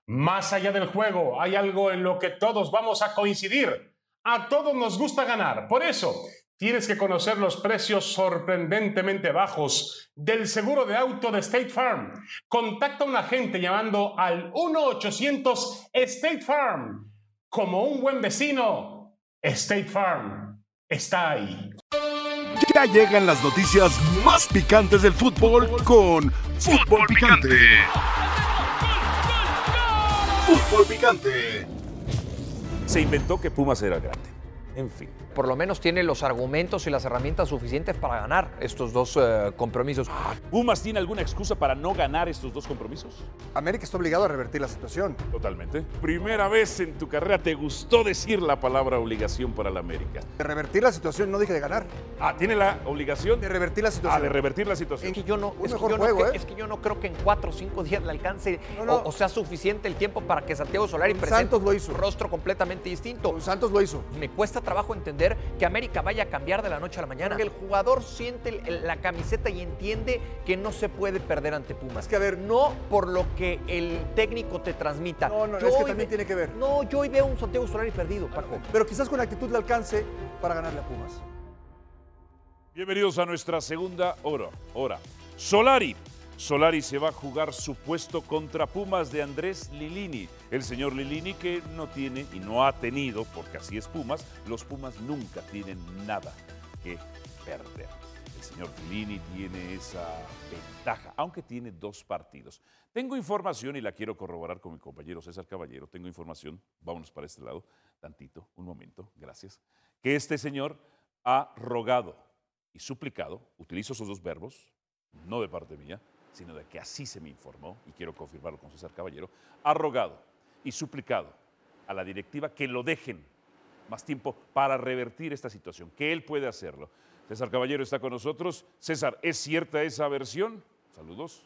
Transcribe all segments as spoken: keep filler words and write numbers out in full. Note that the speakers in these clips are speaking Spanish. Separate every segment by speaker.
Speaker 1: Más allá del juego, hay algo en lo que todos vamos a coincidir. A todos nos gusta ganar. Por eso, tienes que conocer los precios sorprendentemente bajos del seguro de auto de State Farm. Contacta a un agente llamando al uno ochocientos State Farm. Como un buen vecino, State Farm está ahí.
Speaker 2: Ya llegan las noticias más picantes del fútbol con Fútbol Picante. Fútbol Picante.
Speaker 3: Se inventó que Pumas era grande. En fin.
Speaker 4: Por lo menos tiene los argumentos y las herramientas suficientes para ganar estos dos uh, compromisos.
Speaker 3: ¿Pumas tiene alguna excusa para no ganar estos dos compromisos?
Speaker 5: América está obligado a revertir la situación.
Speaker 3: Totalmente. Primera vez en tu carrera te gustó decir la palabra obligación para la América.
Speaker 5: De revertir la situación, no dije de ganar.
Speaker 3: Ah, ¿tiene la obligación?
Speaker 5: De revertir la situación.
Speaker 3: Ah, de revertir la situación.
Speaker 4: Es que yo no,
Speaker 5: Un
Speaker 4: es
Speaker 5: mejor
Speaker 4: que yo
Speaker 5: juego,
Speaker 4: no,
Speaker 5: ¿eh?
Speaker 4: es que yo no creo que en cuatro o cinco días le alcance
Speaker 5: no, no.
Speaker 4: O, o sea suficiente el tiempo para que Santiago Solari
Speaker 5: Con
Speaker 4: presente
Speaker 5: Santos lo hizo.
Speaker 4: un rostro completamente distinto.
Speaker 5: Con Santos lo hizo.
Speaker 4: Me cuesta trabajo entender que América vaya a cambiar de la noche a la mañana. Que el jugador siente el, el, la camiseta y entiende que no se puede perder ante Pumas.
Speaker 5: Es que a ver,
Speaker 4: no por lo que el técnico te transmita.
Speaker 5: No, no,
Speaker 4: yo
Speaker 5: es que
Speaker 4: hoy
Speaker 5: también
Speaker 4: ve,
Speaker 5: tiene que ver.
Speaker 4: No, yo hoy veo un Santiago Solari perdido, Paco.
Speaker 5: Pero quizás con actitud le alcance para ganarle a Pumas.
Speaker 3: Bienvenidos a nuestra segunda hora. hora. Solari. Solari se va a jugar su puesto contra Pumas de Andrés Lilini. El señor Lilini que no tiene y no ha tenido, porque así es Pumas, los Pumas nunca tienen nada que perder. El señor Lilini tiene esa ventaja, aunque tiene dos partidos. Tengo información y la quiero corroborar con mi compañero César Caballero. Tengo información, vámonos para este lado, tantito, un momento, gracias. Que este señor ha rogado y suplicado, utilizo esos dos verbos, no de parte mía, sino de que así se me informó, y quiero confirmarlo con César Caballero, ha rogado y suplicado a la directiva que lo dejen más tiempo para revertir esta situación, que él puede hacerlo. César Caballero está con nosotros. César, ¿es cierta esa versión? Saludos.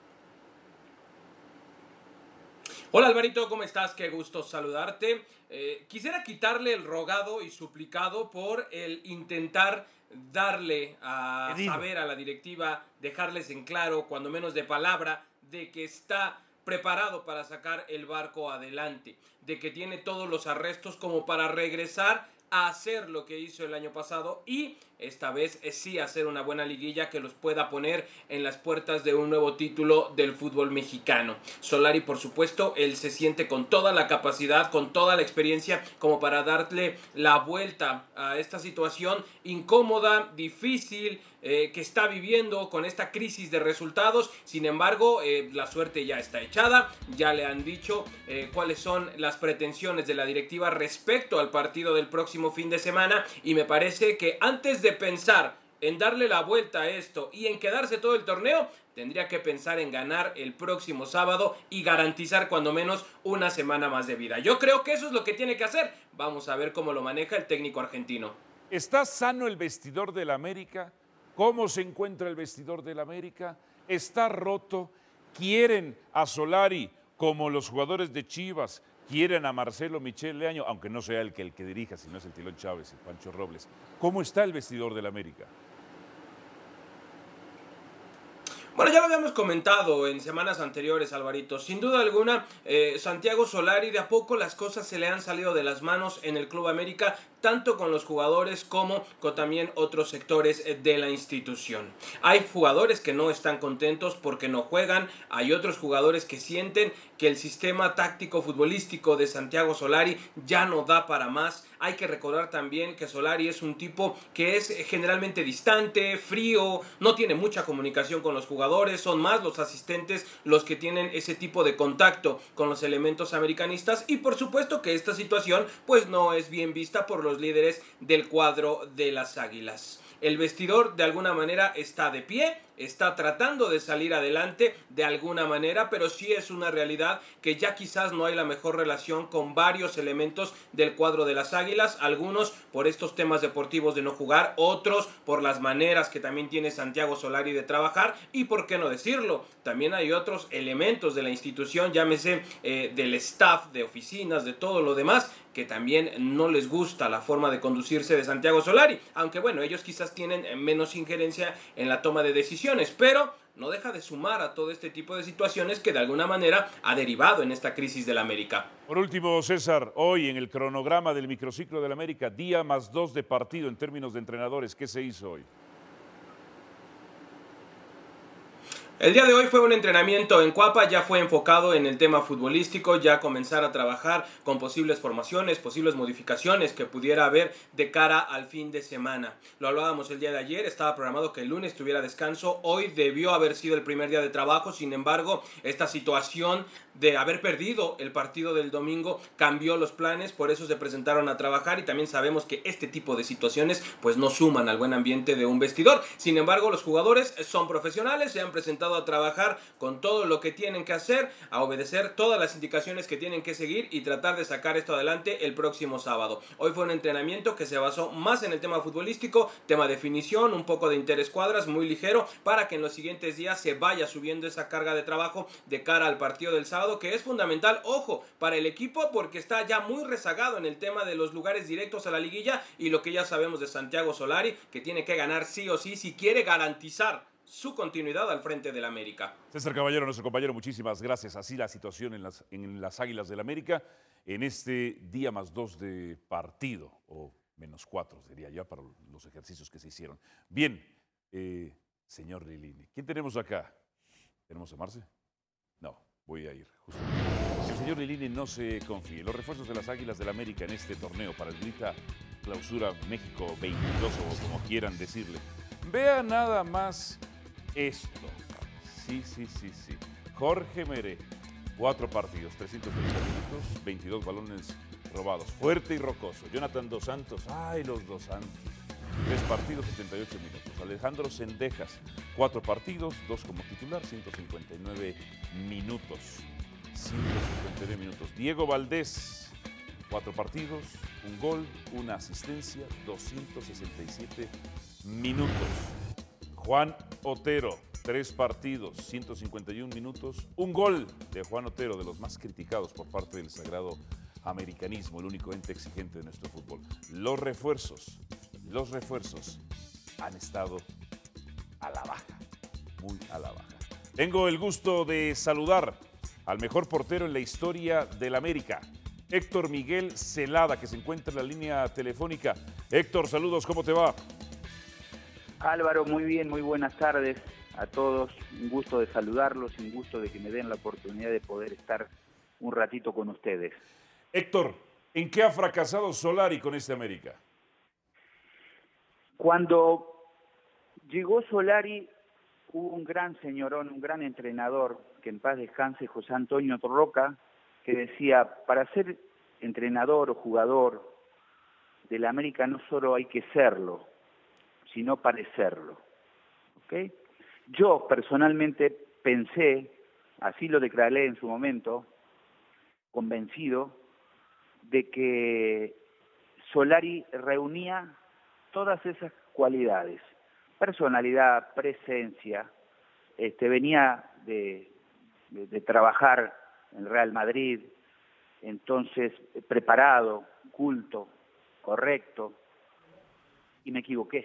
Speaker 6: Hola Alvarito, ¿cómo estás? Qué gusto saludarte. Eh, quisiera quitarle el rogado y suplicado por el intentar darle a
Speaker 3: Pedido.
Speaker 6: saber a la directiva, dejarles en claro, cuando menos de palabra, de que está preparado para sacar el barco adelante, de que tiene todos los arrestos como para regresar a hacer lo que hizo el año pasado y esta vez sí hacer una buena liguilla que los pueda poner en las puertas de un nuevo título del fútbol mexicano. Solari, por supuesto, él se siente con toda la capacidad, con toda la experiencia como para darle la vuelta a esta situación incómoda, difícil, eh, que está viviendo con esta crisis de resultados. Sin embargo, eh, la suerte ya está echada, ya le han dicho eh, cuáles son las pretensiones de la directiva respecto al partido del próximo fin de semana y me parece que antes de pensar en darle la vuelta a esto y en quedarse todo el torneo, tendría que pensar en ganar el próximo sábado y garantizar cuando menos una semana más de vida. Yo creo que eso es lo que tiene que hacer. Vamos a ver cómo lo maneja el técnico argentino.
Speaker 3: ¿Está sano el vestidor del América? ¿Cómo se encuentra el vestidor del América? ¿Está roto? ¿Quieren a Solari como los jugadores de Chivas? ¿Quieren a Marcelo Michel Leaño? Aunque no sea el que, el que dirija, sino es el Tilón Chávez, el Pancho Robles. ¿Cómo está el vestidor del América?
Speaker 6: Bueno, ya lo habíamos comentado en semanas anteriores, Alvarito. Sin duda alguna, eh, Santiago Solari, de a poco las cosas se le han salido de las manos en el Club América, tanto con los jugadores como con también otros sectores de la institución. Hay jugadores que no están contentos porque no juegan, hay otros jugadores que sienten que el sistema táctico futbolístico de Santiago Solari ya no da para más. Hay que recordar también que Solari es un tipo que es generalmente distante, frío, no tiene mucha comunicación con los jugadores, son más los asistentes los que tienen ese tipo de contacto con los elementos americanistas y por supuesto que esta situación pues no es bien vista por los líderes del cuadro de las Águilas. El vestidor de alguna manera está de pie, está tratando de salir adelante de alguna manera, pero sí es una realidad que ya quizás no hay la mejor relación con varios elementos del cuadro de las Águilas, algunos por estos temas deportivos de no jugar, otros por las maneras que también tiene Santiago Solari de trabajar y por qué no decirlo, también hay otros elementos de la institución, llámese eh, del staff, de oficinas, de todo lo demás, que también no les gusta la forma de conducirse de Santiago Solari, aunque bueno, ellos quizás tienen menos injerencia en la toma de decisiones, pero no deja de sumar a todo este tipo de situaciones que de alguna manera ha derivado en esta crisis del América.
Speaker 3: Por último, César, hoy en el cronograma del microciclo del América, día más dos de partido en términos de entrenadores, ¿qué se hizo hoy?
Speaker 6: El día de hoy fue un entrenamiento en Cuapa, ya fue enfocado en el tema futbolístico, ya comenzar a trabajar con posibles formaciones, posibles modificaciones que pudiera haber de cara al fin de semana. Lo hablábamos el día de ayer, estaba programado que el lunes tuviera descanso, hoy debió haber sido el primer día de trabajo, sin embargo, esta situación de haber perdido el partido del domingo cambió los planes, por eso se presentaron a trabajar y también sabemos que este tipo de situaciones pues no suman al buen ambiente de un vestidor. Sin embargo, los jugadores son profesionales, se han presentado a trabajar con todo lo que tienen que hacer, a obedecer todas las indicaciones que tienen que seguir y tratar de sacar esto adelante el próximo sábado. Hoy fue un entrenamiento que se basó más en el tema futbolístico, tema definición, un poco de interescuadras, muy ligero, para que en los siguientes días se vaya subiendo esa carga de trabajo de cara al partido del sábado, que es fundamental, ojo, para el equipo porque está ya muy rezagado en el tema de los lugares directos a la liguilla y lo que ya sabemos de Santiago Solari, que tiene que ganar sí o sí si quiere garantizar su continuidad al frente del América.
Speaker 3: César Caballero, nuestro compañero, muchísimas gracias. Así la situación en las, en las Águilas del América en este día más dos de partido, o menos cuatro sería ya para los ejercicios que se hicieron. Bien, eh, señor Lilini, ¿quién tenemos acá? ¿Tenemos a Marce? No, voy a ir. Justo. El señor Lilini no se confíe. Los refuerzos de las Águilas del América en este torneo para el Grita Clausura México veintidós, o como quieran decirle. Vea nada más esto. Sí, sí, sí, sí. Jorge Meré, cuatro partidos, trescientos treinta minutos, veintidós balones robados. Fuerte y rocoso. Jonathan Dos Santos, ay, los Dos Santos. Tres partidos, setenta y ocho minutos. Alejandro Cendejas, cuatro partidos, dos como titular, ciento cincuenta y nueve minutos. ciento cincuenta y nueve minutos. Diego Valdés, cuatro partidos, un gol, una asistencia, doscientos sesenta y siete minutos. Juan Otero, tres partidos, ciento cincuenta y uno minutos, un gol de Juan Otero, de los más criticados por parte del sagrado americanismo, el único ente exigente de nuestro fútbol. Los refuerzos, los refuerzos han estado a la baja, muy a la baja. Tengo el gusto de saludar al mejor portero en la historia del América, Héctor Miguel Celada, que se encuentra en la línea telefónica. Héctor, saludos, ¿cómo te va?
Speaker 7: Álvaro, muy bien, muy buenas tardes a todos. Un gusto de saludarlos, un gusto de que me den la oportunidad de poder estar un ratito con ustedes.
Speaker 3: Héctor, ¿en qué ha fracasado Solari con este América?
Speaker 7: Cuando llegó Solari, hubo un gran señorón, un gran entrenador, que en paz descanse, José Antonio Torroca, que decía, para ser entrenador o jugador del América no solo hay que serlo, sino parecerlo. ¿Okay? Yo personalmente pensé, así lo declaré en su momento, convencido, de que Solari reunía todas esas cualidades. Personalidad, presencia, este, venía de, de, de trabajar en Real Madrid, entonces preparado, culto, correcto, y me equivoqué.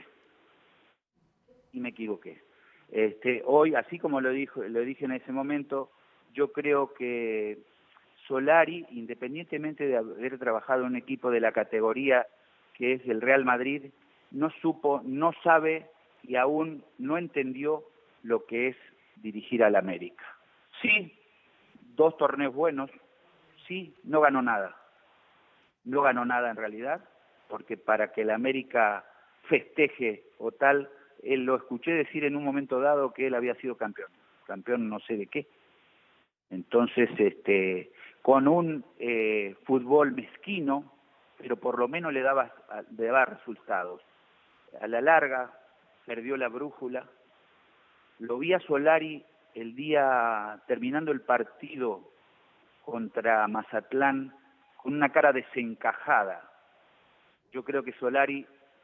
Speaker 7: Y me equivoqué. Este, hoy, así como lo, dijo, lo dije en ese momento, yo creo que Solari, independientemente de haber trabajado en un equipo de la categoría que es el Real Madrid, no supo, no sabe y aún no entendió lo que es dirigir al América. Sí, dos torneos buenos, sí, no ganó nada. No ganó nada en realidad, porque para que el América festeje o tal, él lo escuché decir en un momento dado que él había sido campeón, campeón no sé de qué. Entonces, este, con un eh, fútbol mezquino, pero por lo menos le daba, le daba resultados. A la larga, perdió la brújula. Lo vi a Solari el día, terminando el partido contra Mazatlán, con una cara desencajada. Yo creo que Solari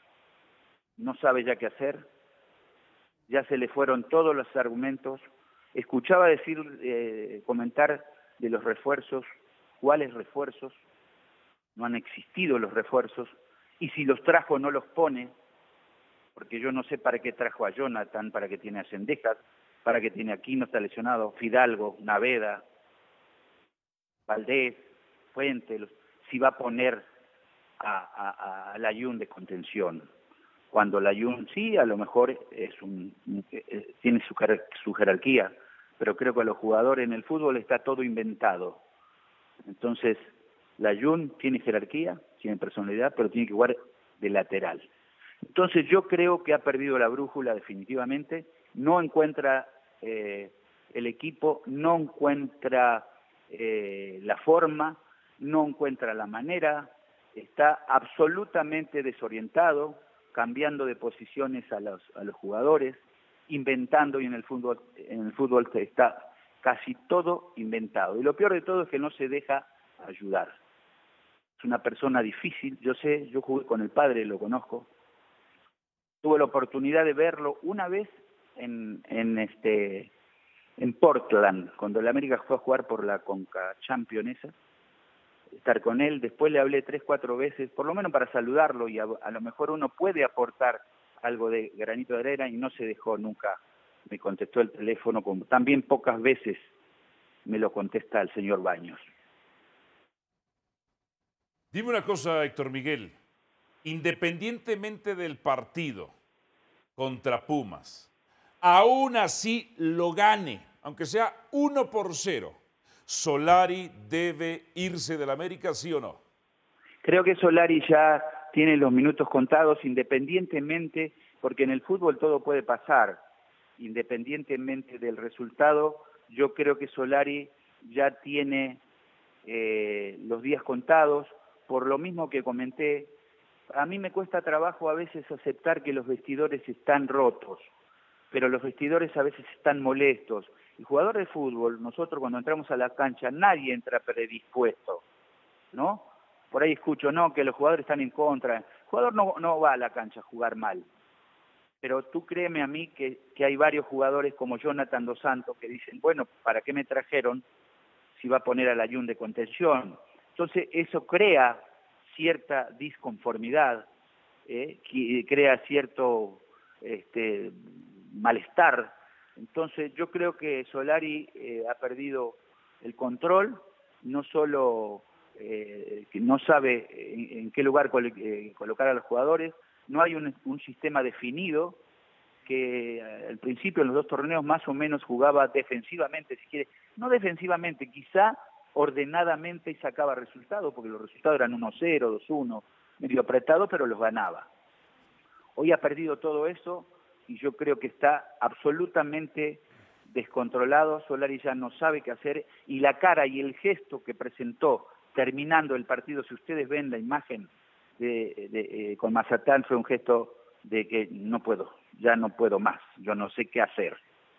Speaker 7: no sabe ya qué hacer, ya se le fueron todos los argumentos. Escuchaba decir, eh, comentar de los refuerzos, cuáles refuerzos, no han existido los refuerzos, y si los trajo no los pone, porque yo no sé para qué trajo a Jonathan, para qué tiene a Cendejas, para que tiene aquí, no está lesionado, Fidalgo, Naveda, Valdés, Fuente, los, si va a poner a, a, a Layún de contención. Cuando Layún sí, a lo mejor es un, eh, tiene su, su jerarquía, pero creo que a los jugadores en el fútbol está todo inventado. Entonces, Layún tiene jerarquía, tiene personalidad, pero tiene que jugar de lateral. Entonces yo creo que ha perdido la brújula definitivamente, no encuentra eh, el equipo, no encuentra eh, la forma, no encuentra la manera, está absolutamente desorientado, cambiando de posiciones a los, a los jugadores, inventando, y en el fútbol, en el fútbol está casi todo inventado. Y lo peor de todo es que no se deja ayudar. Es una persona difícil, yo sé, yo jugué con el padre, lo conozco. Tuve la oportunidad de verlo una vez en, en este en Portland, cuando el América fue a jugar por la Conca Champions esa, estar con él. Después le hablé tres, cuatro veces, por lo menos para saludarlo, y a, a lo mejor uno puede aportar algo de granito de arena, y no se dejó nunca. Me contestó el teléfono, como también pocas veces me lo contesta el señor Baños.
Speaker 3: Dime una cosa, Héctor Miguel. Independientemente del partido contra Pumas, aún así lo gane, aunque sea uno por cero, ¿Solari debe irse del América, sí o no?
Speaker 7: Creo que Solari ya tiene los minutos contados, independientemente, porque en el fútbol todo puede pasar, independientemente del resultado. Yo creo que Solari ya tiene eh, los días contados, por lo mismo que comenté. A mí me cuesta trabajo a veces aceptar que los vestidores están rotos, pero los vestidores a veces están molestos. El jugador de fútbol, nosotros cuando entramos a la cancha, nadie entra predispuesto, ¿no? Por ahí escucho, no, que los jugadores están en contra. El jugador no, no va a la cancha a jugar mal. Pero tú créeme a mí que, que hay varios jugadores como Jonathan Dos Santos que dicen, bueno, ¿para qué me trajeron si va a poner a Layún de contención? Entonces eso crea cierta disconformidad, eh, que crea cierto este, malestar. Entonces yo creo que Solari eh, ha perdido el control, no solo eh, que no sabe en, en qué lugar col eh, colocar a los jugadores, no hay un, un sistema definido, que eh, al principio en los dos torneos más o menos jugaba defensivamente, si quiere, no defensivamente, quizá ordenadamente, y sacaba resultados, porque los resultados eran uno cero, dos uno, medio apretado, pero los ganaba. Hoy ha perdido todo eso, y yo creo que está absolutamente descontrolado. Solari ya no sabe qué hacer, y la cara y el gesto que presentó terminando el partido, si ustedes ven la imagen de, de, eh, con Mazatlán, fue un gesto de que no puedo, ya no puedo más, yo no sé qué hacer.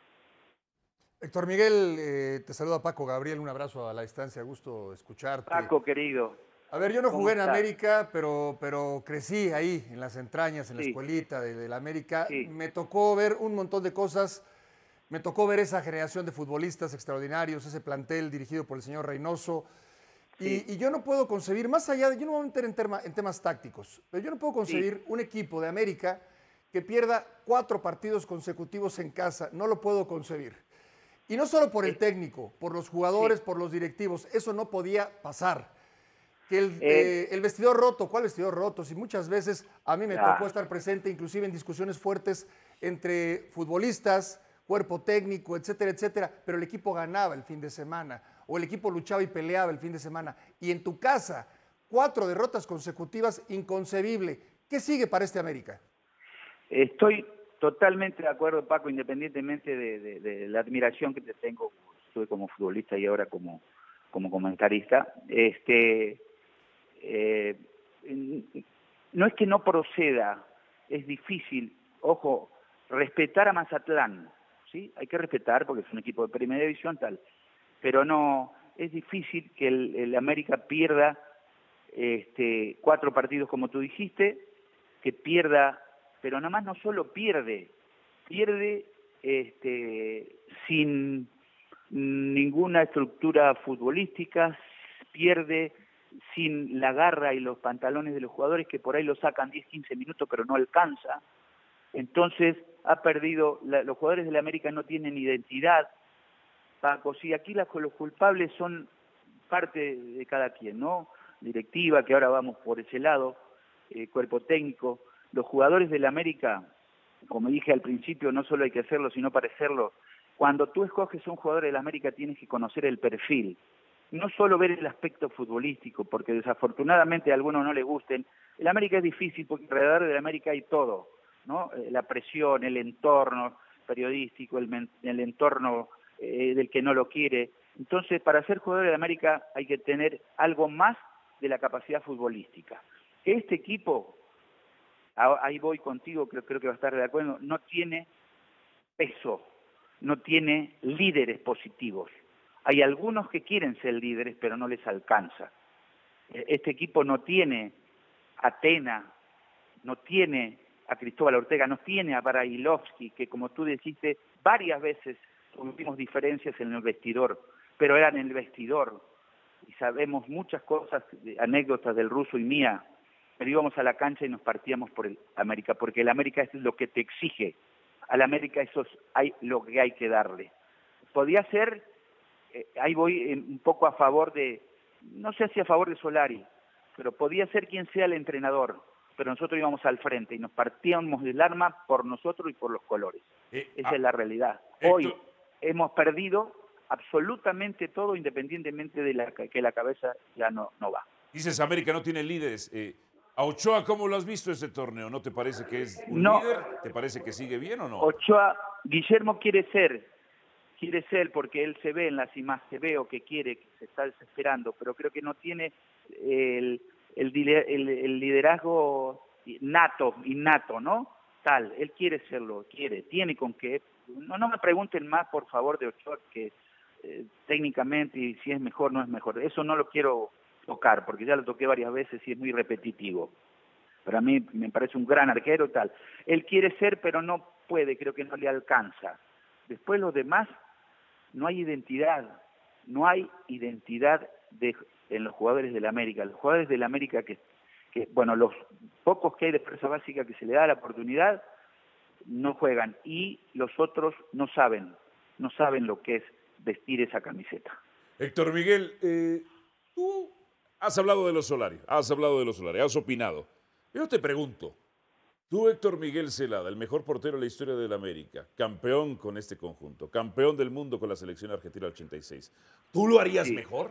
Speaker 5: Héctor Miguel, eh, te saluda Paco Gabriel, un abrazo a la distancia, gusto escucharte.
Speaker 7: Paco, querido.
Speaker 5: A ver, yo no jugué en
Speaker 7: estás?
Speaker 5: América, pero, pero crecí ahí, en las entrañas, en la
Speaker 7: Sí.
Speaker 5: escuelita de, de la América.
Speaker 7: Sí.
Speaker 5: Me tocó ver un montón de cosas, me tocó ver esa generación de futbolistas extraordinarios, ese plantel dirigido por el señor Reynoso.
Speaker 7: Sí.
Speaker 5: Y, y yo no puedo concebir, más allá de, yo no me voy a meter en, terma, en temas tácticos, pero yo no puedo concebir
Speaker 7: Sí.
Speaker 5: un equipo de América que pierda cuatro partidos consecutivos en casa, no lo puedo concebir. Y no solo por el técnico, por los jugadores, sí. por los directivos, eso no podía pasar. Que el, eh, eh, el vestidor roto, ¿cuál vestidor roto? Si muchas veces a mí me ah. tocó estar presente, inclusive en discusiones fuertes entre futbolistas, cuerpo técnico, etcétera, etcétera, pero el equipo ganaba el fin de semana, o el equipo luchaba y peleaba el fin de semana. Y en tu casa, cuatro derrotas consecutivas, inconcebible. ¿Qué sigue para este América?
Speaker 7: Estoy totalmente de acuerdo, Paco, independientemente de, de, de la admiración que te tengo, estuve como futbolista y ahora como, como comentarista. Este, eh, no es que no proceda, es difícil, ojo, respetar a Mazatlán, ¿sí? Hay que respetar porque es un equipo de primera división, tal, pero no, es difícil que el, el América pierda este, cuatro partidos como tú dijiste, que pierda, pero nada más no solo pierde, pierde este, sin ninguna estructura futbolística, pierde sin la garra y los pantalones de los jugadores que por ahí lo sacan diez, quince minutos pero no alcanza. Entonces ha perdido, la, los jugadores de la América no tienen identidad, Paco, sí, aquí las, los culpables son parte de cada quien, ¿no? Directiva, que ahora vamos por ese lado, eh, cuerpo técnico, los jugadores de la América, como dije al principio, no solo hay que hacerlo, sino parecerlo. Cuando tú escoges un jugador de la América tienes que conocer el perfil, no solo ver el aspecto futbolístico, porque desafortunadamente a algunos no les gusten. El América es difícil porque alrededor de la América hay todo, ¿no? La presión, el entorno periodístico, el, el entorno eh, del que no lo quiere. Entonces, para ser jugador de la América hay que tener algo más de la capacidad futbolística. Este equipo, ahí voy contigo, creo, creo que va a estar de acuerdo, no tiene peso, no tiene líderes positivos. Hay algunos que quieren ser líderes, pero no les alcanza. Este equipo no tiene a Tena, no tiene a Cristóbal Ortega, no tiene a Brailovsky, que como tú dijiste, varias veces tuvimos diferencias en el vestidor, pero eran en el vestidor. Y sabemos muchas cosas, anécdotas del Ruso y mía, pero íbamos a la cancha y nos partíamos por el América, porque el América es lo que te exige. Al América eso es hay, lo que hay que darle. Podía ser, eh, ahí voy eh, un poco a favor de, no sé si a favor de Solari, pero podía ser quien sea el entrenador, pero nosotros íbamos al frente y nos partíamos del arma por nosotros y por los colores.
Speaker 3: Eh,
Speaker 7: Esa
Speaker 3: ah,
Speaker 7: es la realidad.
Speaker 3: Héctor,
Speaker 7: Hoy hemos perdido absolutamente todo, independientemente de la, que la cabeza ya no, no va.
Speaker 3: dices América no tiene líderes. Eh, a Ochoa, ¿cómo lo has visto ese torneo? ¿No te parece que es un
Speaker 7: No.
Speaker 3: líder? ¿Te parece que sigue bien o no?
Speaker 7: Ochoa, Guillermo quiere ser, quiere ser porque él se ve en las imágenes, se ve o que quiere, que se está desesperando, pero creo que no tiene el, el, el, el liderazgo nato, innato, ¿no? Tal, él quiere serlo, quiere, tiene con qué. No, no me pregunten más, por favor, de Ochoa, que eh, técnicamente y si es mejor no es mejor. Eso no lo quiero tocar, porque ya lo toqué varias veces y es muy repetitivo. Pero a mí me parece un gran arquero y tal. Él quiere ser, pero no puede, creo que no le alcanza. Después los demás, no hay identidad, no hay identidad de, en los jugadores de la América. Los jugadores de la América que, que, bueno, los pocos que hay de fuerza básica que se le da la oportunidad, no juegan. Y los otros no saben, no saben lo que es vestir esa camiseta.
Speaker 3: Héctor Miguel, eh, tú has hablado de los Solari, has hablado de los Solari, has opinado. Yo te pregunto, tú, Héctor Miguel Celada, el mejor portero de la historia de la América, campeón con este conjunto, campeón del mundo con la selección argentina ochenta y seis, ¿tú lo harías
Speaker 7: Sí.
Speaker 3: mejor?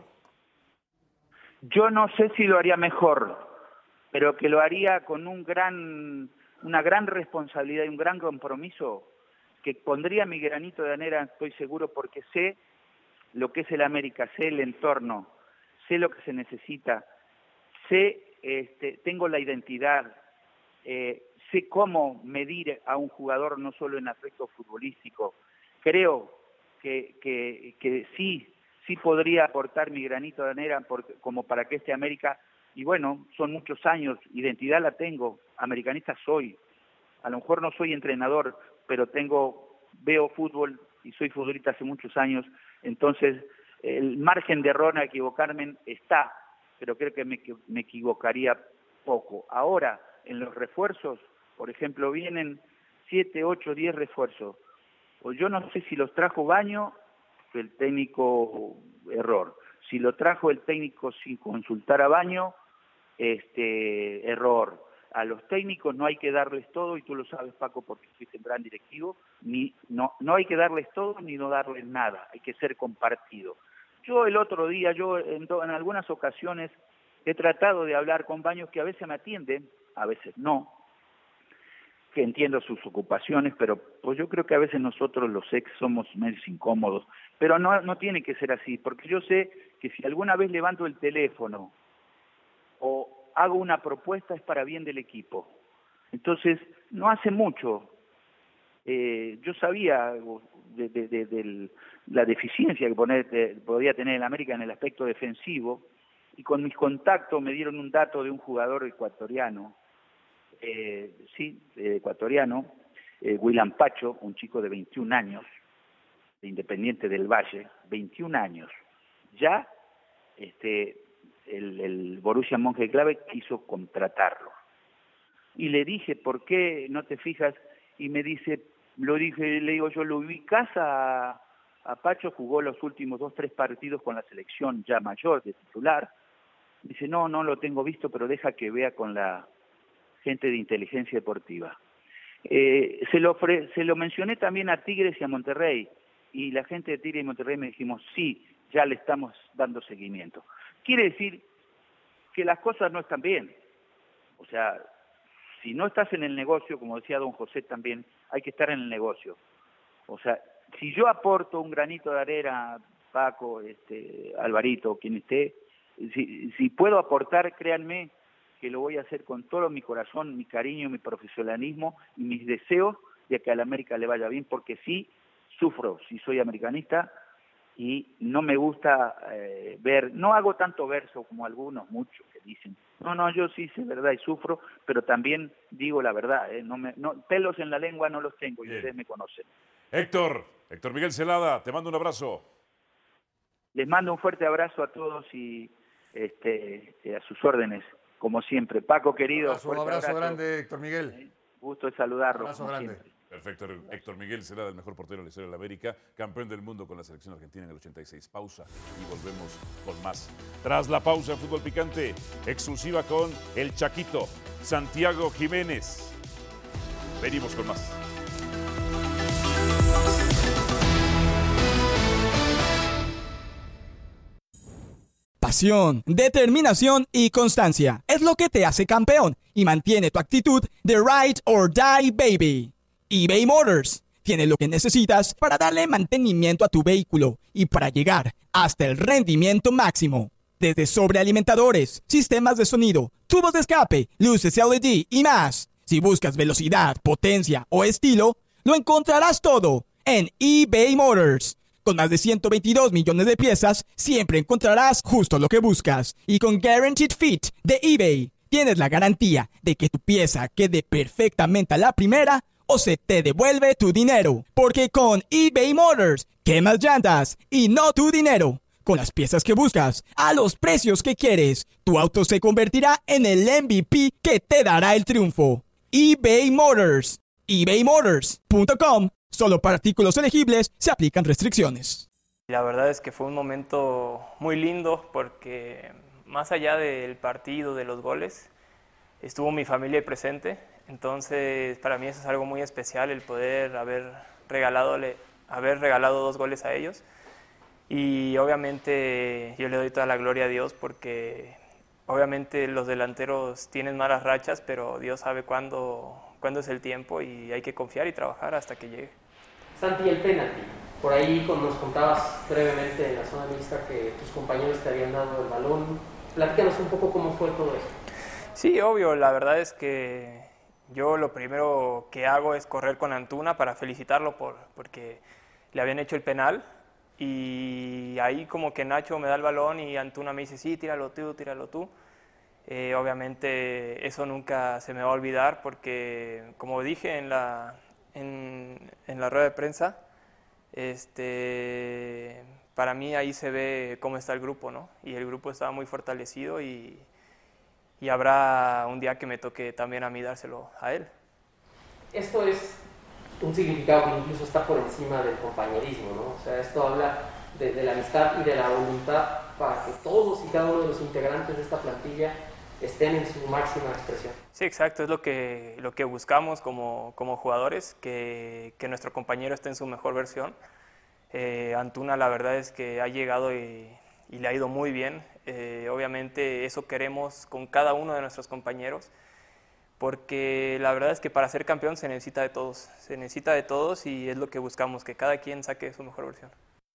Speaker 7: Yo no sé si lo haría mejor, pero que lo haría con un gran, una gran responsabilidad y un gran compromiso, que pondría mi granito de arena, estoy seguro, porque sé lo que es el América, sé el entorno, sé lo que se necesita, sé, este, tengo la identidad, eh, sé cómo medir a un jugador no solo en aspecto futbolístico. Creo que, que, que sí, sí podría aportar mi granito de arena por, como para que este América, y bueno, son muchos años, identidad la tengo, americanista soy, a lo mejor no soy entrenador, pero tengo, veo fútbol y soy futbolista hace muchos años, entonces el margen de error a equivocarme está, pero creo que me, me equivocaría poco. Ahora, en los refuerzos, por ejemplo, vienen siete, ocho, diez refuerzos. Pues yo no sé si los trajo Baño, el técnico error. Si lo trajo el técnico sin consultar a Baño, este error. A los técnicos no hay que darles todo, y tú lo sabes, Paco, porque fuiste gran directivo, ni no, no hay que darles todo ni no darles nada, hay que ser compartido. Yo el otro día, yo en, en algunas ocasiones he tratado de hablar con Baños, que a veces me atienden, a veces no, que entiendo sus ocupaciones, pero pues yo creo que a veces nosotros los ex somos medios incómodos, pero no, no tiene que ser así, porque yo sé que si alguna vez levanto el teléfono o hago una propuesta es para bien del equipo. Entonces, no hace mucho, eh, yo sabía de, de, de, de la deficiencia que poner, de, podía tener el América en el aspecto defensivo, y con mis contactos me dieron un dato de un jugador ecuatoriano, eh, sí, eh, ecuatoriano, eh, William Pacho, un chico de veintiún años, de Independiente del Valle, veintiún años, ya este, el, el Borussia Mönchengladbach quiso contratarlo. Y le dije, ¿por qué no te fijas y me dice, lo dije, le digo, yo lo ubicás a, a Pacho, jugó los últimos dos, tres partidos con la selección ya mayor de titular. Dice, no, no lo tengo visto, pero deja que vea con la gente de inteligencia deportiva. Eh, se, lo ofre, se lo mencioné también a Tigres y a Monterrey, y la gente de Tigres y Monterrey me dijimos, sí, ya le estamos dando seguimiento. Quiere decir que las cosas no están bien. O sea, si no estás en el negocio, como decía don José también, hay que estar en el negocio. O sea, si yo aporto un granito de arena, Paco, este, Alvarito, quien esté, si, si puedo aportar, créanme que lo voy a hacer con todo mi corazón, mi cariño, mi profesionalismo y mis deseos de que a la América le vaya bien, porque sí sufro, si soy americanista, y no me gusta eh, ver, no hago tanto verso como algunos, muchos que dicen, no, no, yo sí sé verdad y sufro, pero también digo la verdad, eh, no me, no, pelos en la lengua no los tengo y
Speaker 3: Bien.
Speaker 7: ustedes me conocen.
Speaker 3: Héctor, Héctor Miguel Celada, te mando un abrazo.
Speaker 7: Les mando un fuerte abrazo a todos y este, a sus órdenes, como siempre. Paco, querido,
Speaker 5: Abrazo,
Speaker 7: fuerte
Speaker 5: abrazo,
Speaker 7: abrazo
Speaker 5: grande, Héctor Miguel.
Speaker 7: Gusto de saludarlo.
Speaker 5: Abrazo
Speaker 7: como
Speaker 5: grande.
Speaker 7: siempre.
Speaker 3: Perfecto, Héctor Miguel Celada, el mejor portero de la historia de la América, campeón del mundo con la selección argentina en el ochenta y seis. Pausa y volvemos con más. Tras la pausa en Fútbol Picante, exclusiva con el Chaquito, Santiago Jiménez. Venimos con más.
Speaker 8: Pasión, determinación y constancia es lo que te hace campeón y mantiene tu actitud de ride or die, baby. eBay Motors tiene lo que necesitas para darle mantenimiento a tu vehículo y para llegar hasta el rendimiento máximo. Desde sobrealimentadores, sistemas de sonido, tubos de escape, luces L E D y más. Si buscas velocidad, potencia o estilo, lo encontrarás todo en eBay Motors. Con más de ciento veintidós millones de piezas, siempre encontrarás justo lo que buscas. Y con Guaranteed Fit de eBay, tienes la garantía de que tu pieza quede perfectamente a la primera o se te devuelve tu dinero. Porque con eBay Motors, quemas llantas y no tu dinero. Con las piezas que buscas, a los precios que quieres, tu auto se convertirá en el M V P que te dará el triunfo. eBay Motors. ebay motors punto com. Solo para artículos elegibles se aplican restricciones.
Speaker 9: La verdad es que fue un momento muy lindo porque más allá del partido, de los goles, estuvo mi familia presente. Entonces para mí eso es algo muy especial, el poder haber regalado, haber regalado dos goles a ellos. Y obviamente yo le doy toda la gloria a Dios porque obviamente los delanteros tienen malas rachas, pero Dios sabe cuándo, cuándo es el tiempo y hay que confiar y trabajar hasta que llegue.
Speaker 10: Santi, el penalti. Por ahí nos contabas brevemente en la zona mixta que tus compañeros te habían dado el balón. Platícanos un poco cómo fue todo eso.
Speaker 9: Sí, obvio. La verdad es que yo lo primero que hago es correr con Antuna para felicitarlo por, porque le habían hecho el penal. Y ahí como que Nacho me da el balón y Antuna me dice, sí, tíralo tú, tíralo tú. Eh, obviamente eso nunca se me va a olvidar porque, como dije en la... En, en la rueda de prensa, este, para mí ahí se ve cómo está el grupo, ¿no? Y el grupo estaba muy fortalecido y, y habrá un día que me toque también a mí dárselo a él.
Speaker 10: Esto es un significado que incluso está por encima del compañerismo, ¿no? O sea, esto habla de, de la amistad y de la voluntad para que todos y cada uno de los integrantes de esta plantilla estén en su máxima expresión.
Speaker 9: Sí, exacto, es lo que, lo que buscamos como, como jugadores, que, que nuestro compañero esté en su mejor versión. Eh, Antuna la verdad es que ha llegado y, y le ha ido muy bien. Eh, obviamente eso queremos con cada uno de nuestros compañeros, porque la verdad es que para ser campeón se necesita de todos, se necesita de todos y es lo que buscamos, que cada quien saque su mejor versión.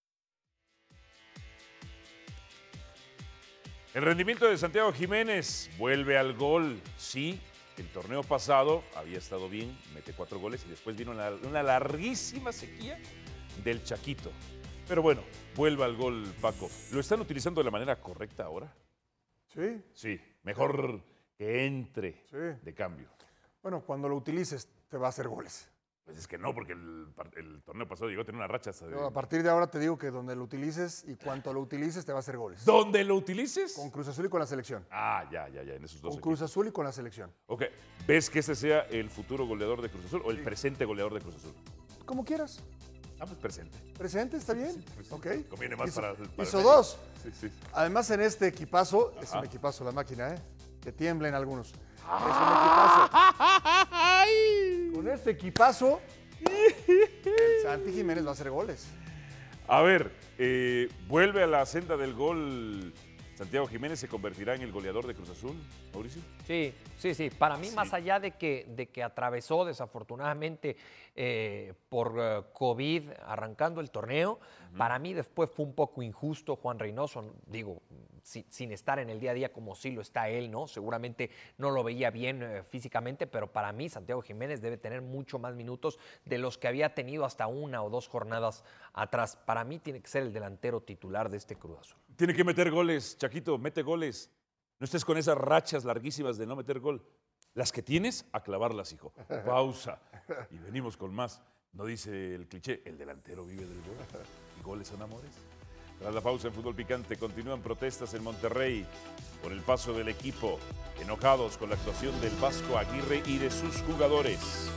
Speaker 3: El rendimiento de Santiago Jiménez vuelve al gol. Sí, el torneo pasado había estado bien, mete cuatro goles y después vino una, una larguísima sequía del Chaquito. Pero bueno, vuelve al gol, Paco. ¿Lo están utilizando de la manera correcta ahora?
Speaker 5: Sí.
Speaker 3: Sí, mejor que entre
Speaker 5: sí.
Speaker 3: de cambio.
Speaker 5: Bueno, cuando lo utilices te va a hacer goles.
Speaker 3: Pues es que no, porque el, el torneo pasado llegó a tener una racha hasta de...
Speaker 5: No, a partir de ahora te digo que donde lo utilices y cuanto lo utilices te va a hacer goles.
Speaker 3: ¿Dónde lo utilices?
Speaker 5: Con Cruz Azul y con la selección.
Speaker 3: Ah, ya, ya, ya, en esos dos
Speaker 5: Con Cruz Azul y con la selección.
Speaker 3: Ok, ¿ves que ese sea el futuro goleador de Cruz Azul o el sí. presente goleador de Cruz Azul?
Speaker 5: Como quieras.
Speaker 3: Ah, pues presente.
Speaker 5: ¿Presente? ¿Está bien?
Speaker 3: Sí, presente.
Speaker 5: Ok.
Speaker 3: Conviene más
Speaker 5: hizo,
Speaker 3: para, para...
Speaker 5: Hizo dos.
Speaker 3: Sí, sí.
Speaker 5: Además, en este equipazo, Ajá. es un equipazo la máquina, ¿eh? Que tiemblen algunos. Es un equipazo. Con este equipazo, el Santi Jiménez va a hacer goles.
Speaker 3: A ver, eh, vuelve a la senda del gol. ¿Santiago Jiménez se convertirá en el goleador de Cruz Azul, Mauricio?
Speaker 4: Sí, sí, sí. Para mí,
Speaker 3: sí.
Speaker 4: más allá de que, de que atravesó desafortunadamente eh, por uh, COVID arrancando el torneo, uh-huh. para mí después fue un poco injusto Juan Reynoso, digo, si, sin estar en el día a día como sí lo está él, ¿no? Seguramente no lo veía bien eh, físicamente, pero para mí Santiago Jiménez debe tener mucho más minutos de los que había tenido hasta una o dos jornadas atrás. Para mí tiene que ser el delantero titular de este Cruz Azul.
Speaker 3: Tiene que meter goles, Chaquito, mete goles. No estés con esas rachas larguísimas de no meter gol. Las que tienes, a clavarlas, hijo. Pausa. Y venimos con más. No dice el cliché, el delantero vive del gol. ¿Y goles son amores? Tras la pausa en Fútbol Picante, continúan protestas en Monterrey por el paso del equipo, enojados con la actuación del Vasco Aguirre y de sus jugadores.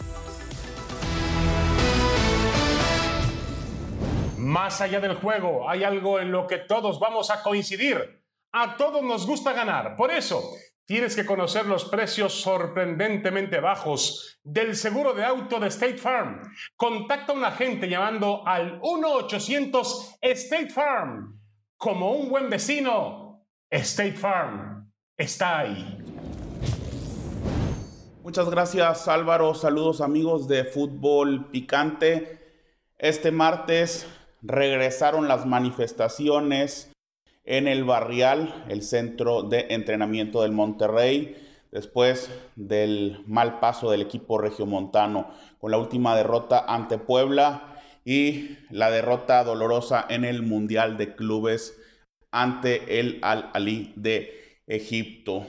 Speaker 1: Más allá del juego, hay algo en lo que todos vamos a coincidir. A todos nos gusta ganar. Por eso, tienes que conocer los precios sorprendentemente bajos del seguro de auto de State Farm. Contacta a un agente llamando al uno ochocientos State Farm. Como un buen vecino, State Farm está ahí.
Speaker 11: Muchas gracias, Álvaro. Saludos, amigos de Fútbol Picante. Este martes regresaron las manifestaciones en el Barrial, el centro de entrenamiento del Monterrey, después del mal paso del equipo regiomontano con la última derrota ante Puebla y la derrota dolorosa en el Mundial de Clubes ante el Al-Ahly de Egipto.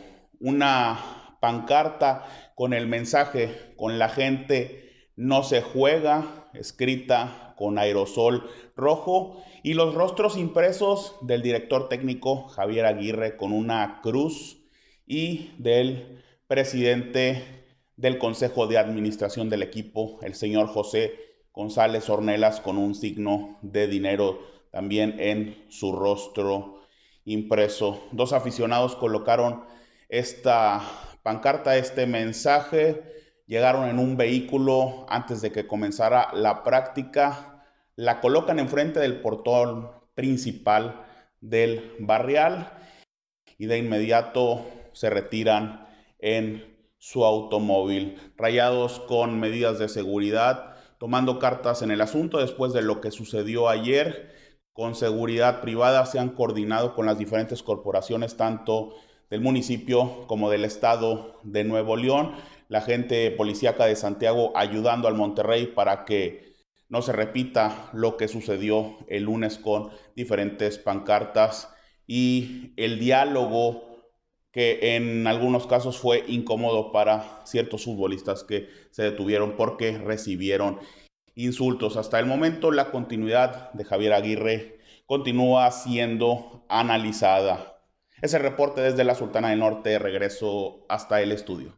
Speaker 11: Una pancarta con el mensaje "con la gente no se juega", escrita con aerosol rojo, y los rostros impresos del director técnico Javier Aguirre con una cruz y del presidente del Consejo de Administración del equipo, el señor José González Ornelas, con un signo de dinero también en su rostro impreso. Dos aficionados colocaron esta pancarta, este mensaje, llegaron en un vehículo antes de que comenzara la práctica, la colocan enfrente del portón principal del Barrial y de inmediato se retiran en su automóvil. Rayados con medidas de seguridad, tomando cartas en el asunto después de lo que sucedió ayer. Con seguridad privada se han coordinado con las diferentes corporaciones, tanto del municipio como del estado de Nuevo León. La gente policíaca de Santiago ayudando al Monterrey para que no se repita lo que sucedió el lunes con diferentes pancartas y el diálogo que en algunos casos fue incómodo para ciertos futbolistas que se detuvieron porque recibieron insultos. Hasta el momento la continuidad de Javier Aguirre continúa siendo analizada. Ese reporte desde la Sultana del Norte. Regreso hasta el estudio.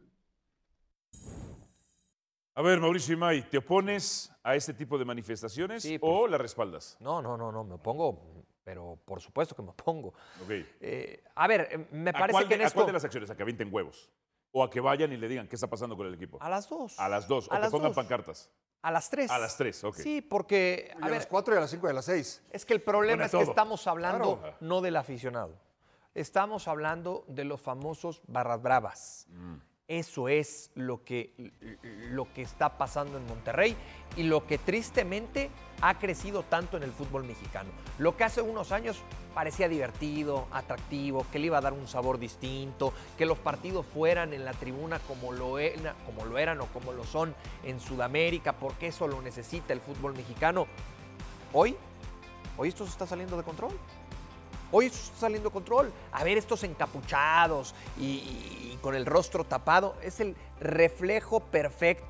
Speaker 3: A ver, Mauricio Imay, ¿te opones a este tipo de manifestaciones sí, o pues, la respaldas?
Speaker 4: No, no, no, no, me opongo, pero por supuesto que me opongo.
Speaker 3: Okay.
Speaker 4: Eh, a ver, me parece
Speaker 3: cuál,
Speaker 4: que en
Speaker 3: ¿A
Speaker 4: esto...
Speaker 3: cuál de las acciones? ¿A que avienten huevos? ¿O a que vayan y le digan qué está pasando con el equipo?
Speaker 4: A las dos.
Speaker 3: A las dos, o
Speaker 4: a
Speaker 3: que
Speaker 4: las
Speaker 3: pongan
Speaker 4: dos.
Speaker 3: pancartas.
Speaker 4: A las tres.
Speaker 3: A las tres, ok.
Speaker 4: Sí, porque...
Speaker 5: A, a ver, las cuatro y a las cinco y a las seis.
Speaker 4: Es que el problema es todo. que estamos hablando
Speaker 3: claro.
Speaker 4: no del aficionado. Estamos hablando de los famosos barras bravas. Mm. Eso es lo que, lo que está pasando en Monterrey y lo que tristemente ha crecido tanto en el fútbol mexicano. Lo que hace unos años parecía divertido, atractivo, que le iba a dar un sabor distinto, que los partidos fueran en la tribuna como lo, era, como lo eran o como lo son en Sudamérica, porque eso lo necesita el fútbol mexicano. Hoy, hoy esto se está saliendo de control. Hoy esto está saliendo de control. A ver, estos encapuchados y, y, y con el rostro tapado, es el reflejo perfecto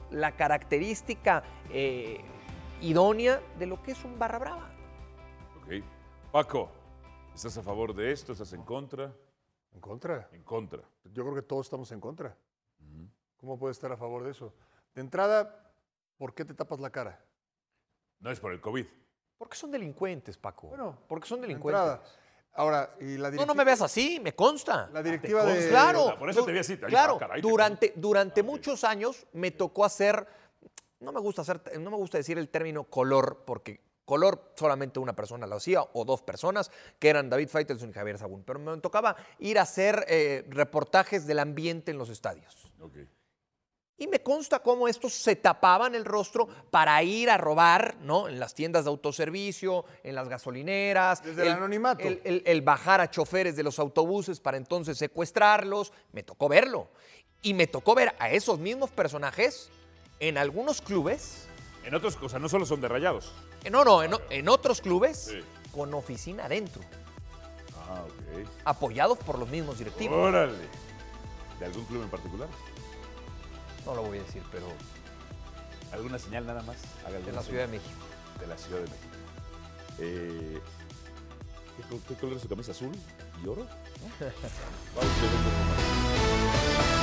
Speaker 4: la característica eh, idónea de lo que es un barra brava.
Speaker 3: Ok. Paco, ¿estás a favor de esto? ¿Estás en contra?
Speaker 5: ¿En contra?
Speaker 3: En contra.
Speaker 5: Yo creo que todos estamos en contra. Uh-huh. ¿Cómo puedes estar a favor de eso? De entrada, ¿por qué te tapas la cara?
Speaker 3: No es por el COVID.
Speaker 4: Porque son delincuentes, Paco.
Speaker 5: Bueno,
Speaker 4: porque son delincuentes.
Speaker 5: De entrada. Ahora, y la directiva...
Speaker 4: No, no me veas así, me consta.
Speaker 5: La directiva
Speaker 4: de...
Speaker 5: de...
Speaker 4: Claro,
Speaker 3: por eso te vi así.
Speaker 4: Claro,
Speaker 3: ah, caray,
Speaker 4: durante, durante muchos años me tocó hacer, no me gusta hacer, no me gusta decir el término color, porque color solamente una persona lo hacía, o dos personas, que eran David Faitelson y Javier Sagún. Pero me tocaba ir a hacer eh, reportajes del ambiente en los estadios.
Speaker 3: Okay.
Speaker 4: Y me consta cómo estos se tapaban el rostro para ir a robar, ¿no? En las tiendas de autoservicio, en las gasolineras.
Speaker 5: Desde el, el anonimato.
Speaker 4: El, el, el bajar a choferes de los autobuses para entonces secuestrarlos. Me tocó verlo. Y me tocó ver a esos mismos personajes en algunos clubes.
Speaker 3: En otras cosas, no solo son de Rayados.
Speaker 4: No, no, en, en otros clubes
Speaker 3: sí.
Speaker 4: Con oficina adentro.
Speaker 3: Ah, ok.
Speaker 4: Apoyados por los mismos directivos.
Speaker 3: ¡Órale! ¿De algún club en particular?
Speaker 4: No lo voy a decir, pero...
Speaker 3: ¿Alguna señal nada más?
Speaker 4: De la Ciudad de México.
Speaker 3: De la Ciudad de México. Eh, ¿qué, ¿Qué color es su camisa? ¿Azul y oro? ¿No? Vamos a ver.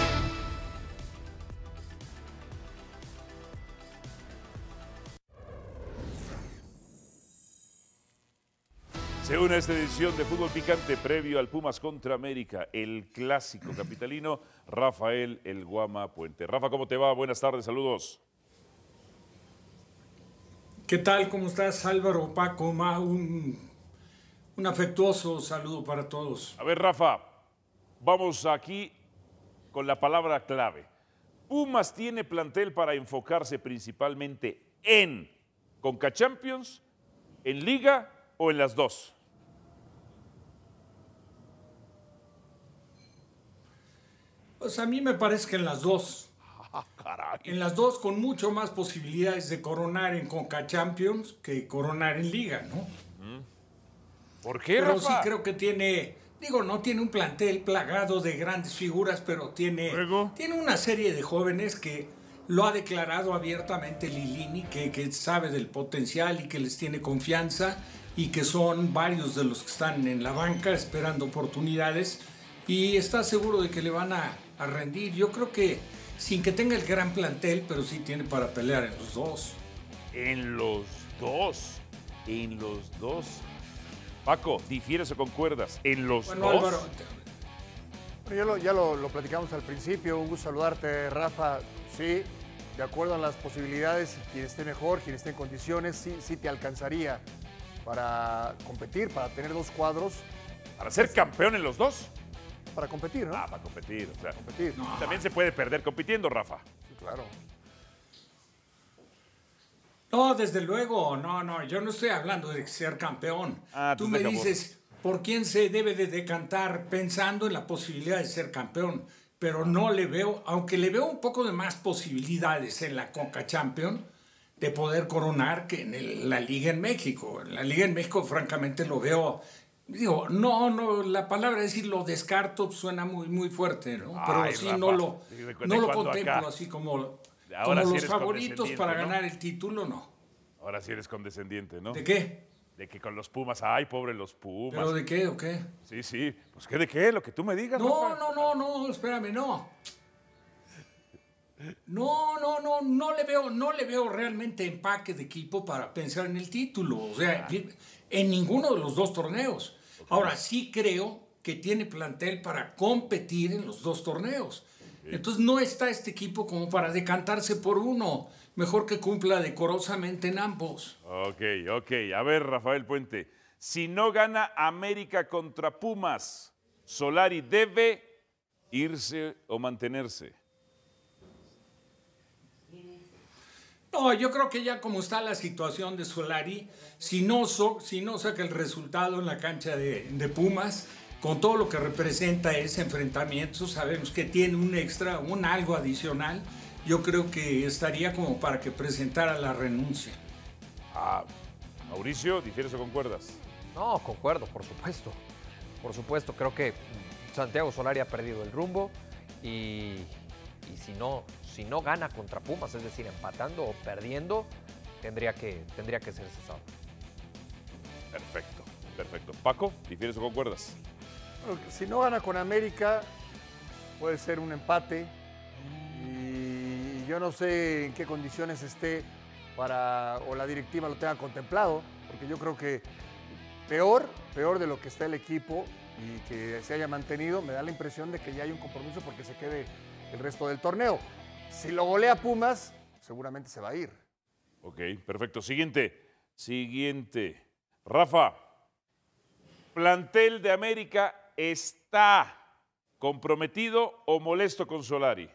Speaker 3: Se une a esta edición de Fútbol Picante previo al Pumas contra América, el clásico capitalino, Rafael El Guama Puente. Rafa, ¿cómo te va? Buenas tardes, saludos.
Speaker 12: ¿Qué tal? ¿Cómo estás, Álvaro, Paco, Ma? Un, un afectuoso saludo para todos.
Speaker 3: A ver, Rafa, vamos aquí con la palabra clave. Pumas tiene plantel para enfocarse principalmente en Conca Champions, en Liga o en las dos.
Speaker 12: Pues a mí me parece que en las dos.
Speaker 3: Ah, caray.
Speaker 12: En las dos con mucho más posibilidades de coronar en Conca Champions que coronar en Liga, ¿no?
Speaker 3: ¿Por qué,
Speaker 12: pero
Speaker 3: Rafa?
Speaker 12: Sí creo que tiene, digo, no tiene un plantel plagado de grandes figuras, pero tiene, tiene una serie de jóvenes que lo ha declarado abiertamente Lilini, que, que sabe del potencial y que les tiene confianza y que son varios de los que están en la banca esperando oportunidades y está seguro de que le van a, a rendir. Yo creo que sin que tenga el gran plantel, pero sí tiene para pelear en los dos.
Speaker 3: En los dos, en los dos. Paco, ¿difieres o concuerdas? ¿En los
Speaker 12: bueno,
Speaker 3: dos?
Speaker 12: Álvaro,
Speaker 5: bueno, ya lo, ya lo, lo platicamos al principio. Un gusto saludarte, Rafa. Sí, de acuerdo a las posibilidades, quien esté mejor, quien esté en condiciones, sí, sí te alcanzaría para competir, para tener dos cuadros.
Speaker 3: ¿Para ser campeón en los dos?
Speaker 5: Para competir, ¿no?
Speaker 3: Ah, para competir. O sea,
Speaker 5: competir.
Speaker 3: No. También se puede perder compitiendo, Rafa.
Speaker 5: Sí, claro.
Speaker 12: No, desde luego, no, no, yo no estoy hablando de ser campeón.
Speaker 3: Ah,
Speaker 12: tú me dices por quién se debe de decantar pensando en la posibilidad de ser campeón, pero no le veo, aunque le veo un poco de más posibilidades en la Conca Champions de poder coronar que en el, la Liga en México. En la Liga en México, francamente, lo veo, digo, no, no, la palabra decir lo descarto suena muy, muy fuerte, ¿no? Pero
Speaker 3: Ay,
Speaker 12: sí
Speaker 3: Rafa,
Speaker 12: no lo, no lo contemplo
Speaker 3: acá.
Speaker 12: así como...
Speaker 3: Ahora
Speaker 12: Como
Speaker 3: sí
Speaker 12: los favoritos para
Speaker 3: ¿no?
Speaker 12: ganar el título, no.
Speaker 3: Ahora sí eres condescendiente, ¿no?
Speaker 12: ¿De qué?
Speaker 3: De que con los Pumas, ay, pobre los Pumas.
Speaker 12: ¿Pero de qué o qué?
Speaker 3: Sí, sí. Pues ¿qué de qué? Lo que tú me digas,
Speaker 12: No,
Speaker 3: Rafa.
Speaker 12: no, no, no, espérame, no. No, no, no, no le veo, no le veo realmente empaque de equipo para pensar en el título. O sea, en ninguno de los dos torneos. Okay. Ahora sí creo que tiene plantel para competir en los dos torneos. Entonces no está este equipo como para decantarse por uno. Mejor que cumpla decorosamente en ambos.
Speaker 3: Ok, ok. A ver, Rafael Puente. Si no gana América contra Pumas, ¿Solari debe irse o mantenerse?
Speaker 12: No, yo creo que ya como está la situación de Solari, si no, so, si no saca el resultado en la cancha de, de Pumas, con todo lo que representa ese enfrentamiento, sabemos que tiene un extra, un algo adicional. Yo creo que estaría como para que presentara la renuncia.
Speaker 3: Ah, Mauricio, ¿difieres o concuerdas?
Speaker 4: No, concuerdo, por supuesto. Por supuesto, creo que Santiago Solari ha perdido el rumbo y, y si no si no gana contra Pumas, es decir, empatando o perdiendo, tendría que, tendría que ser cesado.
Speaker 3: Perfecto, perfecto. Paco, ¿difieres o concuerdas?
Speaker 5: Bueno, si no gana con América, puede ser un empate. Y yo no sé en qué condiciones esté para, o la directiva lo tenga contemplado, porque yo creo que peor, peor de lo que está el equipo y que se haya mantenido, me da la impresión de que ya hay un compromiso porque se quede el resto del torneo. Si lo golea Pumas, seguramente se va a ir.
Speaker 3: Ok, perfecto. Siguiente, siguiente. Rafa, ¿plantel de América está comprometido o molesto con Solari?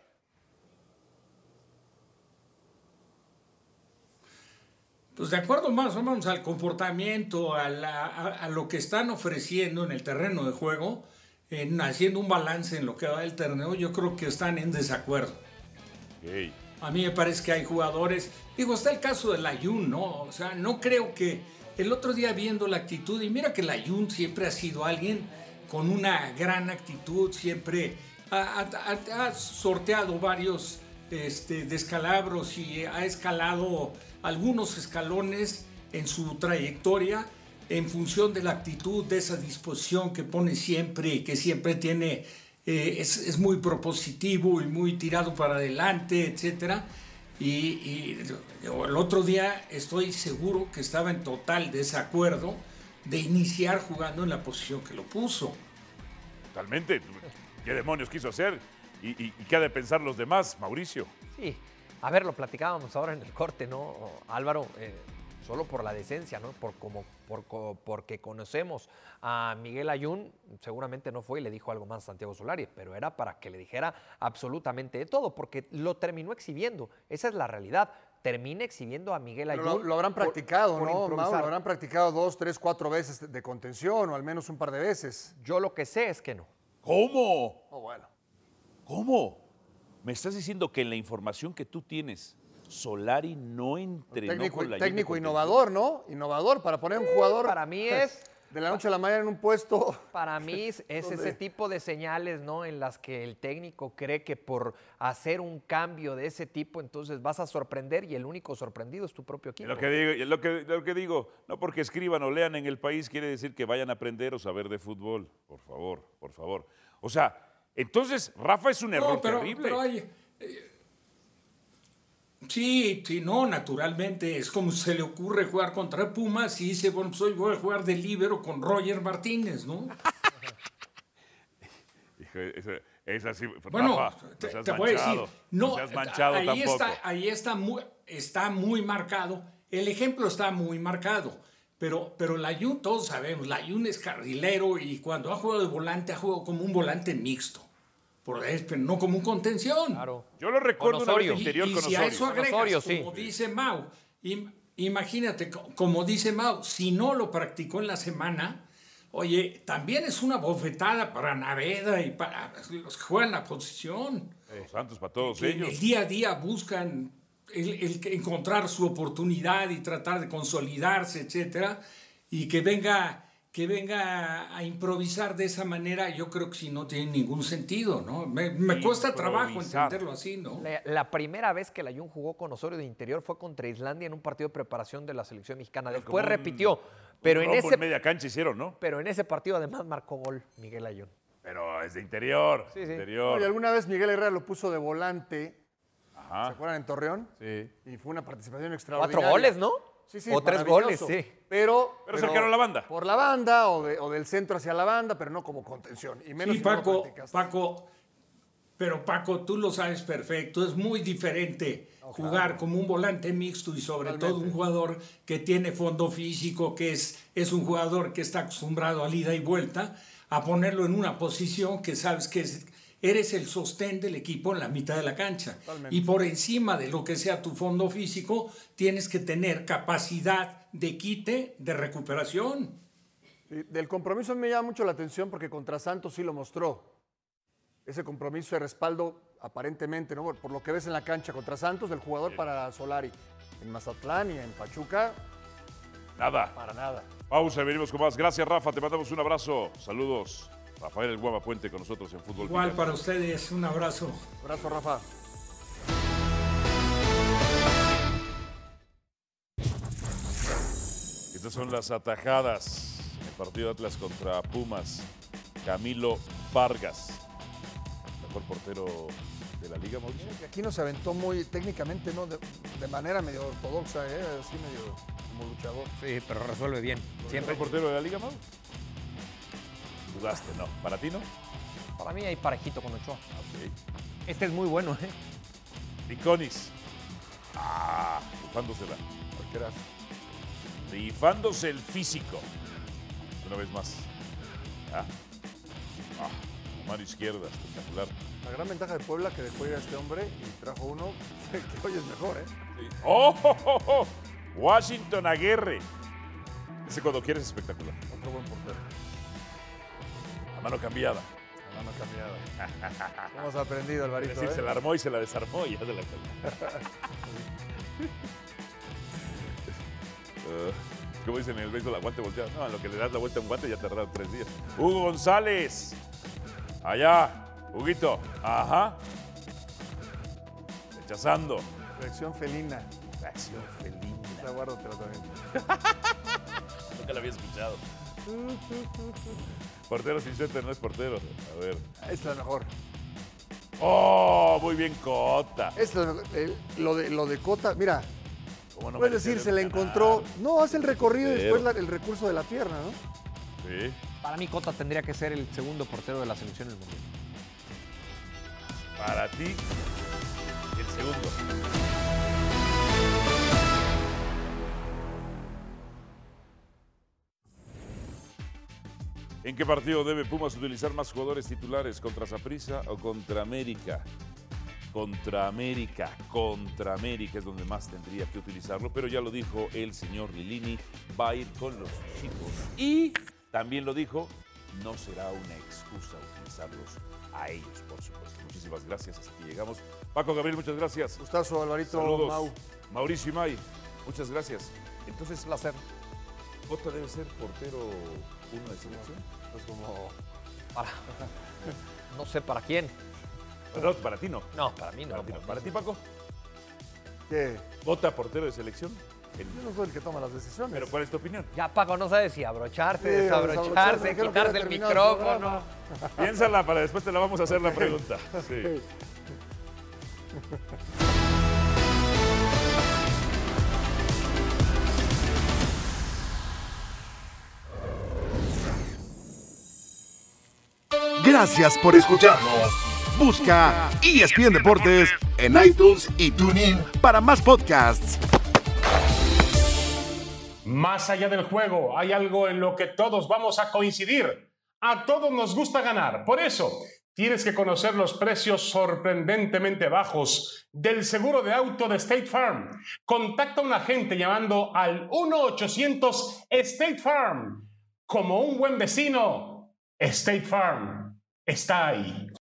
Speaker 12: Pues de acuerdo más o menos al comportamiento, a, la, a, a lo que están ofreciendo en el terreno de juego, en, haciendo un balance en lo que va del torneo, yo creo que están en desacuerdo.
Speaker 3: Okay.
Speaker 12: A mí me parece que hay jugadores, digo, está el caso del Layún, ¿no? O sea, no creo que el otro día viendo la actitud, y mira que el Layún siempre ha sido alguien con una gran actitud, siempre ha, ha, ha sorteado varios este, descalabros y ha escalado algunos escalones en su trayectoria en función de la actitud, de esa disposición que pone siempre, que siempre tiene, eh, es, es muy propositivo y muy tirado para adelante, etcétera. Y, y el otro día estoy seguro que estaba en total desacuerdo de iniciar jugando en la posición que lo puso.
Speaker 3: Totalmente. ¿Qué demonios quiso hacer? ¿Y, y, y qué ha de pensar los demás, Mauricio?
Speaker 4: Sí. A ver, lo platicábamos ahora en el corte, ¿no, Álvaro? Eh, solo por la decencia, ¿no? Por como, por, porque conocemos a Miguel Layún, seguramente no fue y le dijo algo más a Santiago Solari, pero era para que le dijera absolutamente de todo, porque lo terminó exhibiendo. Esa es la realidad. Termina exhibiendo a Miguel Layún.
Speaker 5: Lo, lo habrán practicado,
Speaker 4: por,
Speaker 5: ¿no,
Speaker 4: por
Speaker 5: Mau? Lo habrán practicado dos, tres, cuatro veces de contención, o al menos un par de veces.
Speaker 4: Yo lo que sé es que no.
Speaker 3: ¿Cómo?
Speaker 5: Oh, bueno.
Speaker 3: ¿Cómo? ¿Me estás diciendo que en la información que tú tienes, Solari no entrenó
Speaker 5: técnico,
Speaker 3: con la
Speaker 5: técnico innovador, ¿no? Innovador para poner un jugador.
Speaker 4: Para mí es
Speaker 5: de la noche a la mañana en un puesto.
Speaker 4: Para mí es ese tipo de señales, ¿no? En las que el técnico cree que por hacer un cambio de ese tipo, entonces vas a sorprender y el único sorprendido es tu propio equipo.
Speaker 3: Lo que digo, lo que, lo que digo, no porque escriban o lean en El País quiere decir que vayan a aprender o saber de fútbol. Por favor, por favor. O sea, entonces Rafa es un error
Speaker 12: no, pero,
Speaker 3: terrible.
Speaker 12: Pero hay, eh, Sí, sí, no, naturalmente. Es como se le ocurre jugar contra Pumas y dice, bueno, pues hoy voy a jugar de líbero con Roger Martínez, ¿no?
Speaker 3: es, es así.
Speaker 12: Bueno,
Speaker 3: Rafa,
Speaker 12: te,
Speaker 3: no
Speaker 12: te voy a decir, no,
Speaker 3: no seas manchado
Speaker 12: ahí,
Speaker 3: tampoco.
Speaker 12: está, ahí está, muy, está muy marcado. El ejemplo está muy marcado. Pero, pero Layún, todos sabemos, Layún es carrilero y cuando ha jugado de volante, ha jugado como un volante mixto. Por eso, pero no como un contención.
Speaker 4: Claro.
Speaker 3: Yo lo recuerdo una vez interior
Speaker 12: y, y
Speaker 3: con
Speaker 12: si
Speaker 3: Osorio.
Speaker 12: a eso agregas,
Speaker 4: Osorio,
Speaker 12: como
Speaker 4: sí.
Speaker 12: dice Mau, im, imagínate, como dice Mau, si no lo practicó en la semana, oye, también es una bofetada para Naveda y para los que juegan la posición.
Speaker 3: Los Santos, para todos
Speaker 12: que
Speaker 3: ellos.
Speaker 12: En el día a día buscan el, el encontrar su oportunidad y tratar de consolidarse, etcétera, y que venga... que venga a improvisar de esa manera, yo creo que sí no tiene ningún sentido, ¿no? Me, me cuesta trabajo entenderlo así, ¿no?
Speaker 4: La, la primera vez que Layún jugó con Osorio de interior fue contra Islandia en un partido de preparación de la selección mexicana. Después
Speaker 3: un,
Speaker 4: repitió, pero en ese
Speaker 3: en media cancha hicieron, ¿no?
Speaker 4: Pero en ese partido además marcó gol Miguel Layún.
Speaker 3: Pero es de interior.
Speaker 4: Sí, sí.
Speaker 3: Interior.
Speaker 5: Oye, alguna vez Miguel Herrera lo puso de volante.
Speaker 3: Ajá.
Speaker 5: ¿Se acuerdan en Torreón?
Speaker 3: Sí.
Speaker 5: Y fue una participación extraordinaria.
Speaker 4: Cuatro goles, ¿no?
Speaker 5: Sí, sí,
Speaker 4: o tres goles, sí.
Speaker 5: Pero,
Speaker 3: pero cercaron la banda.
Speaker 5: Por la banda o, de, o del centro hacia la banda, pero no como contención. Y menos
Speaker 12: sí,
Speaker 5: si
Speaker 12: Paco,
Speaker 5: no
Speaker 12: Paco, pero Paco, tú lo sabes perfecto, es muy diferente no, jugar claro. como un volante mixto y sobre Totalmente. todo un jugador que tiene fondo físico, que es, es un jugador que está acostumbrado a ida y vuelta, a ponerlo en una posición que sabes que es, eres el sostén del equipo en la mitad de la cancha. Totalmente. Y por encima de lo que sea tu fondo físico, tienes que tener capacidad de quite, de recuperación.
Speaker 5: Sí, del compromiso me llama mucho la atención porque contra Santos sí lo mostró. Ese compromiso de respaldo, aparentemente, ¿no? Por lo que ves en la cancha contra Santos, del jugador sí. para Solari. En Mazatlán y en Pachuca,
Speaker 3: nada.
Speaker 5: Para nada.
Speaker 3: Pausa, venimos con más. Gracias, Rafa. Te mandamos un abrazo. Saludos. Rafael El Guama Puente con nosotros en Fútbol
Speaker 12: Igual
Speaker 3: Picante.
Speaker 12: para ustedes, un abrazo.
Speaker 5: Un abrazo, Rafa.
Speaker 3: Estas son las atajadas. El partido de Atlas contra Pumas. Camilo Vargas, mejor portero de la liga, Mauricio.
Speaker 5: Aquí nos aventó muy técnicamente, ¿no? De, de manera medio ortodoxa, ¿eh? Así medio como luchador.
Speaker 4: Sí, pero resuelve bien.
Speaker 3: ¿Siempre el portero de la liga, Mau? Dudaste, ¿no? ¿Para ti no?
Speaker 4: Para mí hay parejito con Ochoa.
Speaker 3: Ok.
Speaker 4: Este es muy bueno, ¿eh?
Speaker 3: Viconis. Ah, rifándosela. Rifándose el físico. Una vez más. Ah. Ah, mano izquierda, espectacular.
Speaker 5: La gran ventaja de Puebla que dejó ir a este hombre y trajo uno que hoy es mejor, ¿eh?
Speaker 3: Sí. ¡Oh, oh, oh, oh! Washington Aguirre. Ese cuando quieres es espectacular.
Speaker 5: Otro buen portero.
Speaker 3: La mano cambiada.
Speaker 5: La mano cambiada. Hemos aprendido, Alvarito.
Speaker 3: Es decir,
Speaker 5: ¿eh?
Speaker 3: se la armó y se la desarmó y ya se la cambió. uh, ¿Cómo dicen en el béisbol? La guante volteada. No, a lo que le das la vuelta a un guante ya tardaron tres días. Hugo González. Allá. Huguito. Ajá. Rechazando.
Speaker 5: Reacción felina.
Speaker 3: Reacción felina.
Speaker 5: La guardo también.
Speaker 3: Nunca la había escuchado. Portero sin suerte no es portero. A ver.
Speaker 5: Es la mejor.
Speaker 3: Oh, muy bien Cota.
Speaker 5: Es la mejor. El, lo, de, lo de Cota, mira.
Speaker 3: No
Speaker 5: puedes decir, se le encontró. No, hace el recorrido y después la, el recurso de la pierna, ¿no?
Speaker 3: Sí.
Speaker 4: Para mí, Cota tendría que ser el segundo portero de la selección del mundial.
Speaker 3: Para ti, el segundo. ¿En qué partido debe Pumas utilizar más jugadores titulares? ¿Contra Saprissa o contra América? Contra América, contra América es donde más tendría que utilizarlo, pero ya lo dijo el señor Lilini, va a ir con los chicos. Y también lo dijo, no será una excusa utilizarlos a ellos, por supuesto. Muchísimas gracias, hasta aquí llegamos. Paco, Gabriel, muchas gracias.
Speaker 5: Gustazo, Alvarito.
Speaker 3: Saludos.
Speaker 5: Mau.
Speaker 3: Mauricio y May, muchas gracias. Entonces,
Speaker 4: placer.
Speaker 3: ¿Cota debe ser portero uno de selección?
Speaker 5: Pues como...
Speaker 4: Para... No sé para quién.
Speaker 3: No, para ti no.
Speaker 4: No, para mí no.
Speaker 3: Para ti, no. ¿Para ti, Paco?
Speaker 5: ¿Qué?
Speaker 3: ¿Cota portero de selección?
Speaker 5: El... Yo no soy el que toma las decisiones.
Speaker 3: ¿Pero cuál es tu opinión?
Speaker 4: Ya, Paco, no sabes si abrocharse,
Speaker 5: sí,
Speaker 4: desabrocharse, desabrocharse quitarse el micrófono.
Speaker 3: El Piénsala para después te la vamos a hacer la pregunta. Sí.
Speaker 2: Gracias por escucharnos. Busca E S P N Deportes en iTunes y TuneIn para más podcasts.
Speaker 1: Más allá del juego, hay algo en lo que todos vamos a coincidir. A todos nos gusta ganar. Por eso, tienes que conocer los precios sorprendentemente bajos del seguro de auto de State Farm. Contacta a un agente llamando al uno ochocientos State Farm. Como un buen vecino, State Farm está ahí.